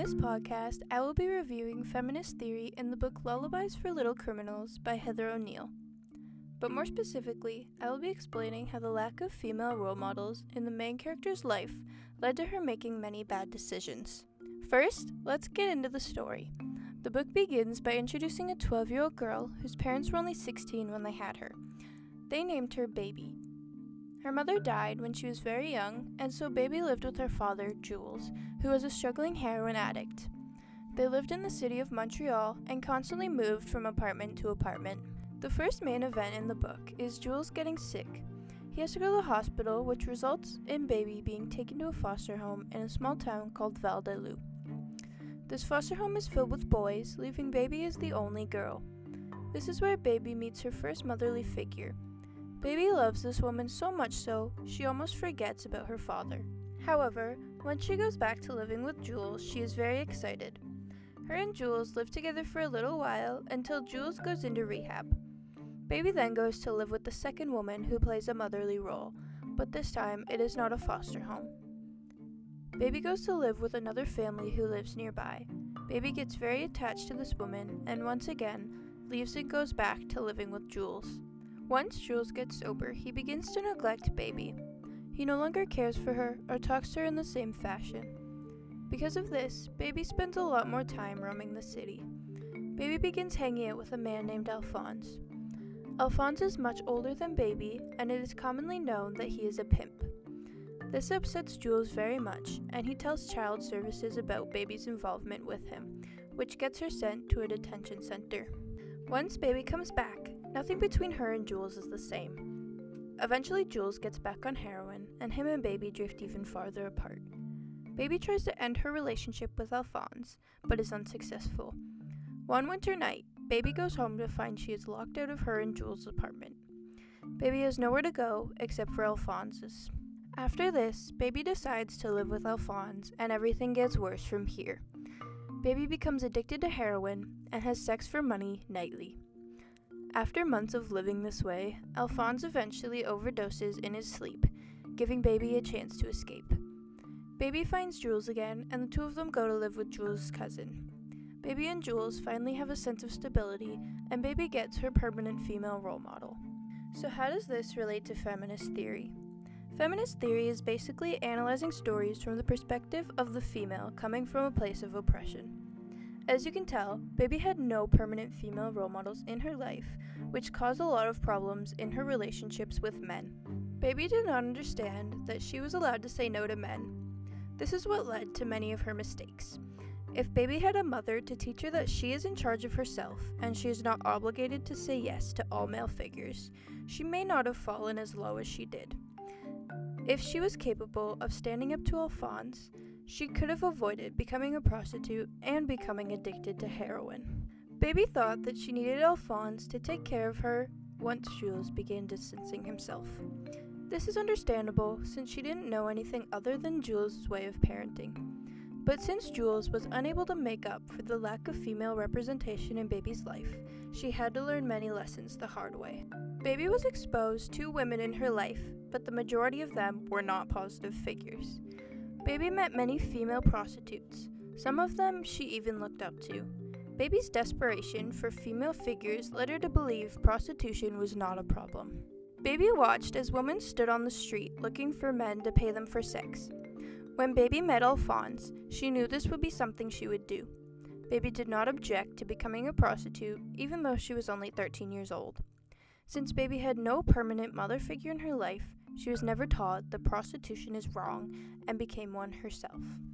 this podcast, I will be reviewing feminist theory in the book Lullabies for Little Criminals by Heather O'Neill. But more specifically, I will be explaining how the lack of female role models in the main character's life led to her making many bad decisions. First, let's get into the story. The book begins by introducing a 12-year-old girl whose parents were only 16 when they had her. They named her Baby. Her mother died when she was very young, and so Baby lived with her father, Jules, who was a struggling heroin addict. They lived in the city of Montreal and constantly moved from apartment to apartment. The first main event in the book is Jules getting sick. He has to go to the hospital, which results in Baby being taken to a foster home in a small town called Val-des-Loups. This foster home is filled with boys, leaving Baby as the only girl. This is where Baby meets her first motherly figure. Baby loves this woman so much so, she almost forgets about her father. However, when she goes back to living with Jules, she is very excited. Her and Jules live together for a little while until Jules goes into rehab. Baby then goes to live with the second woman who plays a motherly role, but this time it is not a foster home. Baby goes to live with another family who lives nearby. Baby gets very attached to this woman and once again leaves and goes back to living with Jules. Once Jules gets sober, he begins to neglect Baby. He no longer cares for her or talks to her in the same fashion. Because of this, Baby spends a lot more time roaming the city. Baby begins hanging out with a man named Alphonse. Alphonse is much older than Baby, and it is commonly known that he is a pimp. This upsets Jules very much, and he tells child services about Baby's involvement with him, which gets her sent to a detention center. Once Baby comes back, nothing between her and Jules is the same. Eventually, Jules gets back on heroin, and him and Baby drift even farther apart. Baby tries to end her relationship with Alphonse, but is unsuccessful. One winter night, Baby goes home to find she is locked out of her and Jules' apartment. Baby has nowhere to go except for Alphonse's. After this, Baby decides to live with Alphonse, and everything gets worse from here. Baby becomes addicted to heroin and has sex for money nightly. After months of living this way, Alphonse eventually overdoses in his sleep, giving Baby a chance to escape. Baby finds Jules again, and the two of them go to live with Jules' cousin. Baby and Jules finally have a sense of stability, and Baby gets her permanent female role model. So how does this relate to feminist theory? Feminist theory is basically analyzing stories from the perspective of the female coming from a place of oppression. As you can tell, Baby had no permanent female role models in her life, which caused a lot of problems in her relationships with men. Baby did not understand that she was allowed to say no to men. This is what led to many of her mistakes. If Baby had a mother to teach her that she is in charge of herself and she is not obligated to say yes to all male figures, she may not have fallen as low as she did. If she was capable of standing up to Alphonse, she could have avoided becoming a prostitute and becoming addicted to heroin. Baby thought that she needed Alphonse to take care of her once Jules began distancing himself. This is understandable since she didn't know anything other than Jules' way of parenting. But since Jules was unable to make up for the lack of female representation in Baby's life, she had to learn many lessons the hard way. Baby was exposed to women in her life, but the majority of them were not positive figures. Baby met many female prostitutes. Some of them she even looked up to. Baby's desperation for female figures led her to believe prostitution was not a problem. Baby watched as women stood on the street looking for men to pay them for sex. When Baby met Alphonse, she knew this would be something she would do. Baby did not object to becoming a prostitute, even though she was only 13 years old. Since Baby had no permanent mother figure in her life, she was never taught that prostitution is wrong and became one herself.